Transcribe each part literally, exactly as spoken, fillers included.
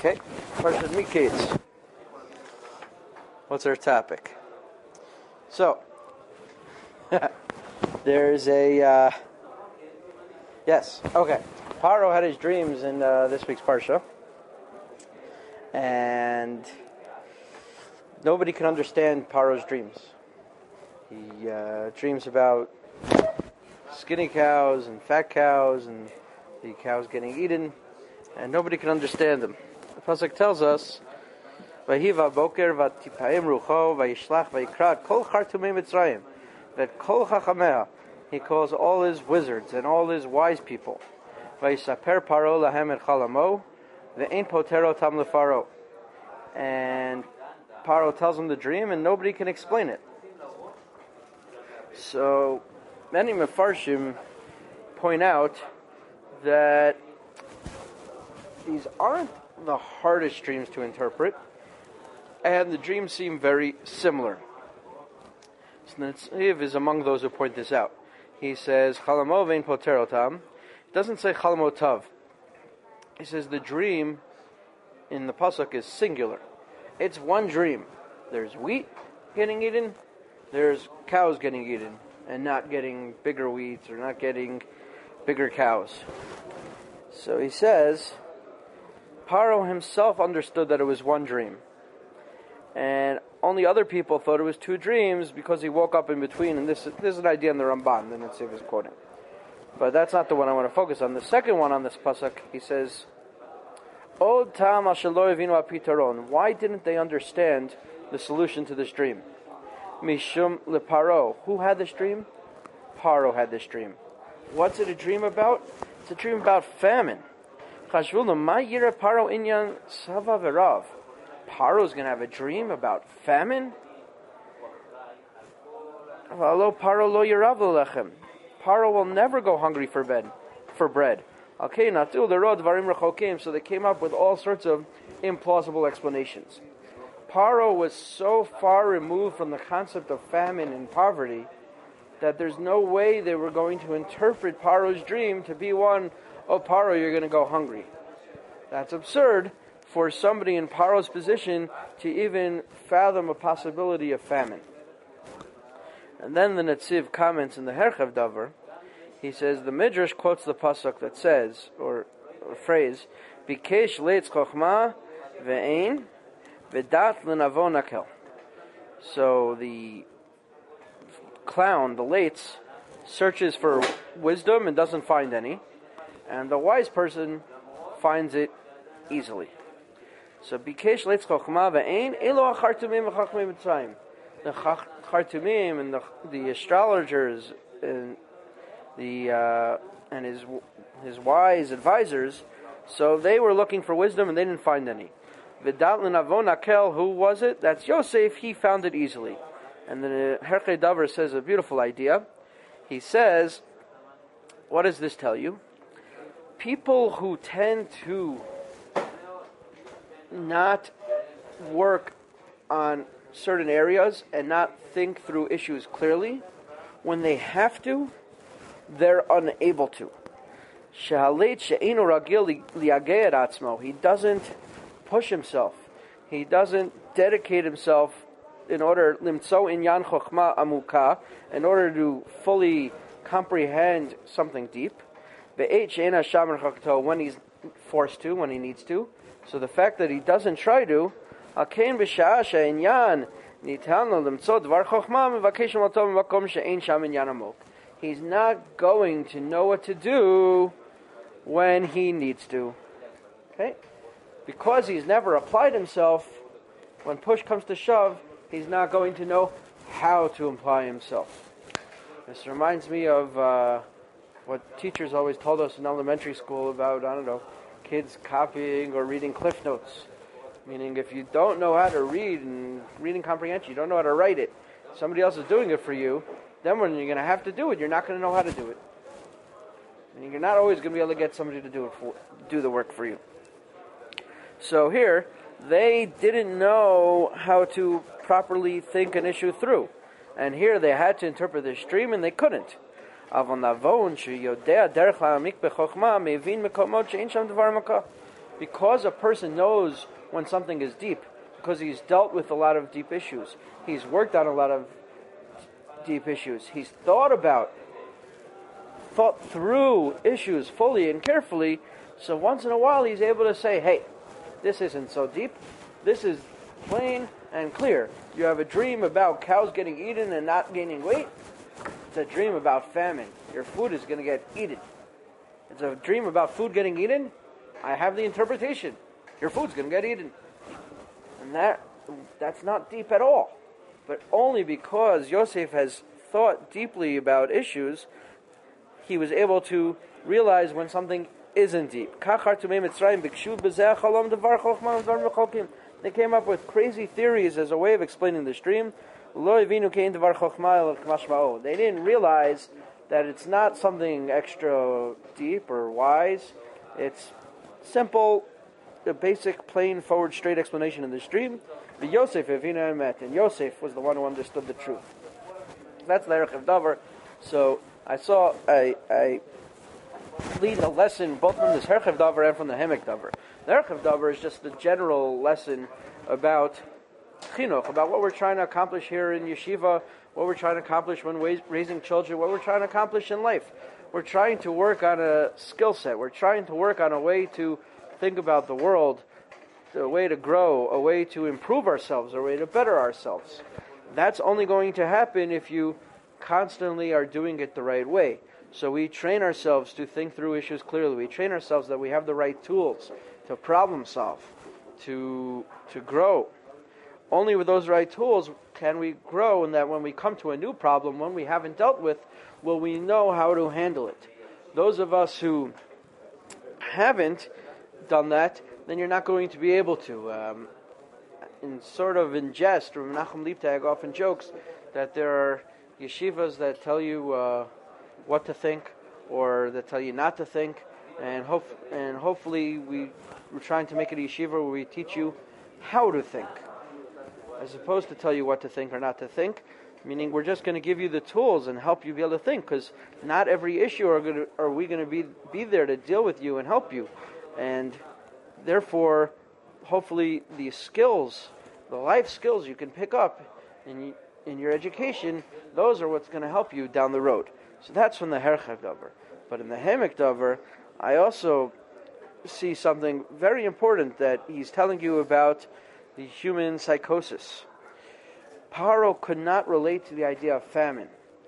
Okay, Parshat Miketz. What's our topic? So, there's a, uh, yes, okay. Paro had his dreams in uh, this week's Parsha, and nobody can understand Paro's dreams. He uh, dreams about skinny cows and fat cows, and the cows getting eaten, and nobody can understand them. The pasuk tells us, "Vahiva boker vatipaim rucho vayishlach vayikrat kol chartumei Mitzrayim." That kol chachameh, he calls all his wizards and all his wise people. Vayisaper paro lahem et chalamo ve'ein potero tam lefaro. And Paro tells him the dream, and nobody can explain it. So many Mefarshim point out that these aren't the hardest dreams to interpret, and the dreams seem very similar. So Netziv is among those who point this out. He says, Chalamo vein poterotam. It doesn't say Chalamotav. He says the dream in the pasuk is singular. It's one dream. There's wheat getting eaten, there's cows getting eaten, and not getting bigger wheat or not getting bigger cows. So he says, Paro himself understood that it was one dream. And only other people thought it was two dreams because he woke up in between. And this, this is an idea in the Ramban, the Netziv is quoting. But that's not the one I want to focus on. The second one on this pasuk, he says, Od tam al shelo evinu apitaron. Why didn't they understand the solution to this dream? Mishum leparo. Who had this dream? Paro had this dream. What's it a dream about? It's a dream about famine. Chashvulu ma yira paro inyan sava verav. Paro's going to have a dream about famine? V'alo paro lo yirav lechem. Paro will never go hungry for bread. For bread. Okay, natul derod varim rechokim. So they came up with all sorts of implausible explanations. Paro was so far removed from the concept of famine and poverty that there's no way they were going to interpret Paro's dream to be one, oh Paro, you're going to go hungry. That's absurd for somebody in Paro's position to even fathom a possibility of famine. And then the Netziv comments in the Herchev Davar. He says, the Midrash quotes the pasuk that says, or a phrase, Bikesh leitz chochma ve'ein v'dat l'navo nakel. So the clown, the leitz, searches for wisdom and doesn't find any, and the wise person finds it easily. So bikesh leitz chochma ve'ein elo achartumim v'chachmei Mitzrayim. The chartumim and the the astrologers and the uh, and his his wise advisors, so they were looking for wisdom and they didn't find any. V'dat l'navo nakel, who was it? That's Yosef. He found it easily. And the Herchei Davar says a beautiful idea. He says, what does this tell you? People who tend to not work on certain areas and not think through issues clearly, when they have to, they're unable to. He doesn't push himself. He doesn't dedicate himself in order limtso inyan chokhma amuka, in order to fully comprehend something deep. When he's forced to, when he needs to. So the fact that he doesn't try to, he's not going to know what to do when he needs to. Okay? Because he's never applied himself, when push comes to shove, he's not going to know how to apply himself. This reminds me of uh, what teachers always told us in elementary school about, I don't know, kids copying or reading Cliff Notes. Meaning if you don't know how to read and reading comprehension, you don't know how to write it, somebody else is doing it for you, then when you're going to have to do it, you're not going to know how to do it. Meaning you're not always going to be able to get somebody to do it for, do the work for you. So here, they didn't know how to properly think an issue through. And here they had to interpret this dream and they couldn't. because a person knows when something is deep, because he's dealt with a lot of deep issues, he's worked on a lot of deep issues, he's thought about, thought through issues fully and carefully, so once in a while he's able to say, hey, this isn't so deep, this is plain and clear. You have a dream about cows getting eaten and not gaining weight. It's a dream about famine. Your food is going to get eaten. It's a dream about food getting eaten. I have the interpretation. Your food's going to get eaten. And that that's not deep at all. But only because Yosef has thought deeply about issues, he was able to realize when something isn't deep. They came up with crazy theories as a way of explaining this dream. They didn't realize that it's not something extra deep or wise. It's simple, the basic, plain, forward, straight explanation of this dream. The Yosef met, and Yosef was the one who understood the truth. That's the Erech of Davar. So I saw I, I lead a lesson both from this Erech of Davar and from the Hemek Davar. The Erech of Davar is just the general lesson about chinuch, about what we're trying to accomplish here in yeshiva, what we're trying to accomplish when raising children, what we're trying to accomplish in life. We're trying to work on a skill set. We're trying to work on a way to think about the world, a way to grow, a way to improve ourselves, a way to better ourselves. That's only going to happen if you constantly are doing it the right way. So we train ourselves to think through issues clearly. We train ourselves that we have the right tools to problem solve, to to grow. Only with those right tools can we grow, and that when we come to a new problem, one we haven't dealt with, will we know how to handle it. Those of us who haven't done that, then you're not going to be able to. Um, in sort of in jest, Rav Nachum Liebtag often jokes that there are yeshivas that tell you uh, what to think, or that tell you not to think, and hope and hopefully we, we're trying to make it a yeshiva where we teach you how to think, as opposed to tell you what to think or not to think. Meaning, we're just going to give you the tools and help you be able to think, because not every issue are going to, are we going to be be there to deal with you and help you, and therefore, hopefully, the skills, the life skills you can pick up in in your education, those are what's going to help you down the road. So that's from the Herchak Davar. But in the Hemek Davar, I also see something very important that he's telling you about the human psychosis. Paro could not relate to the idea of famine,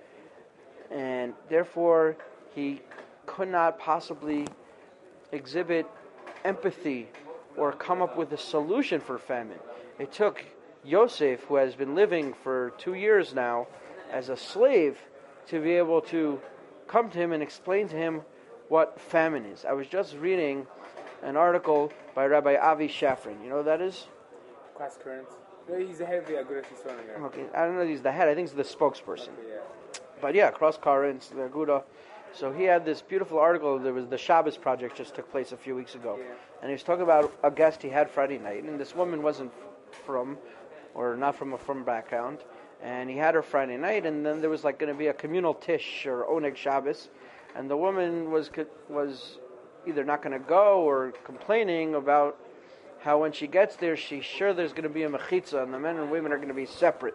and therefore he could not possibly exhibit empathy or come up with a solution for famine. It took Yosef, who has been living for two years now as a slave, to be able to come to him and explain to him what famine is. I was just reading an article by Rabbi Avi Shafrin. You know who that is? Cross Currents. He's the head of the Agudah Yisrael. Okay, I don't know if he's the head. I think he's the spokesperson. Okay, yeah. But yeah, Cross Currents, the Agudah. So he had this beautiful article. There was the Shabbos project just took place a few weeks ago, yeah. and he was talking about a guest he had Friday night, and this woman wasn't from, or not from a from background, and he had her Friday night, and then there was like going to be a communal tish or oneg Shabbos, and the woman was was either not going to go or complaining about how when she gets there, she's sure there's going to be a mechitza, and the men and women are going to be separate.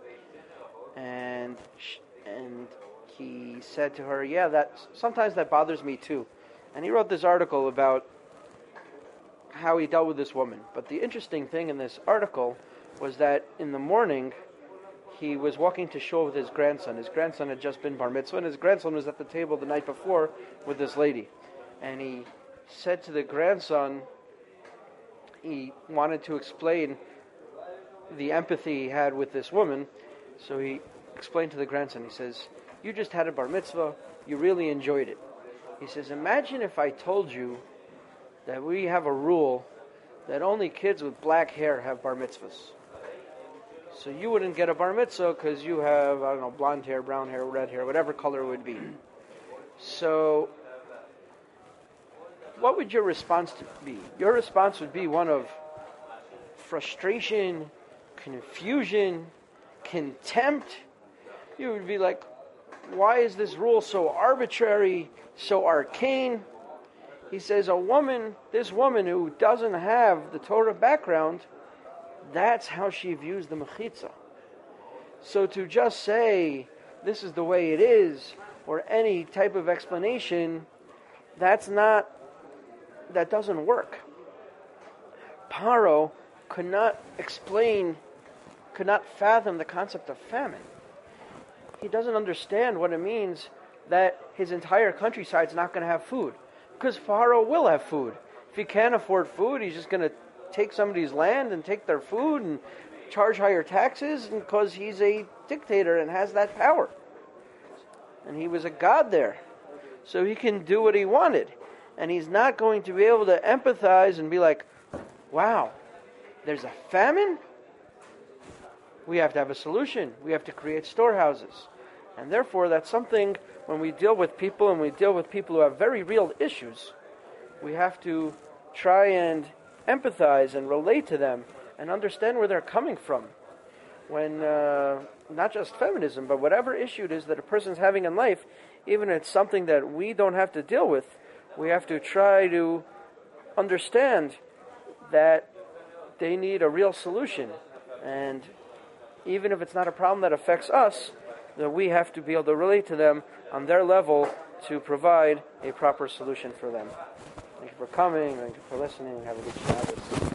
And and he said to her, yeah, that sometimes that bothers me too. And he wrote this article about how he dealt with this woman. But the interesting thing in this article was that in the morning, he was walking to shul with his grandson. His grandson had just been bar mitzvah, and his grandson was at the table the night before with this lady. And he said to the grandson, he wanted to explain the empathy he had with this woman, so he explained to the grandson, he says, you just had a bar mitzvah, you really enjoyed it. He says, imagine if I told you that we have a rule that only kids with black hair have bar mitzvahs. So you wouldn't get a bar mitzvah because you have, I don't know, blonde hair, brown hair, red hair, whatever color it would be. So what would your response be? Your response would be one of frustration, confusion, contempt. You would be like, why is this rule so arbitrary, so arcane? He says a woman, this woman who doesn't have the Torah background, that's how she views the mechitza. So to just say, this is the way it is, or any type of explanation, that's not, that doesn't work. Paro could not explain, could not fathom the concept of famine. He doesn't understand what it means that his entire countryside's not going to have food. Because Pharaoh will have food. If he can't afford food, he's just going to take somebody's land and take their food and charge higher taxes because he's a dictator and has that power. And he was a god there. So he can do what he wanted. And he's not going to be able to empathize and be like, wow, there's a famine? We have to have a solution. We have to create storehouses. And therefore, that's something, when we deal with people and we deal with people who have very real issues, we have to try and empathize and relate to them and understand where they're coming from. When, uh, not just feminism, but whatever issue it is that a person's having in life, even if it's something that we don't have to deal with, we have to try to understand that they need a real solution. And even if it's not a problem that affects us, that we have to be able to relate to them on their level to provide a proper solution for them. Thank you for coming. Thank you for listening. Have a good Shabbos.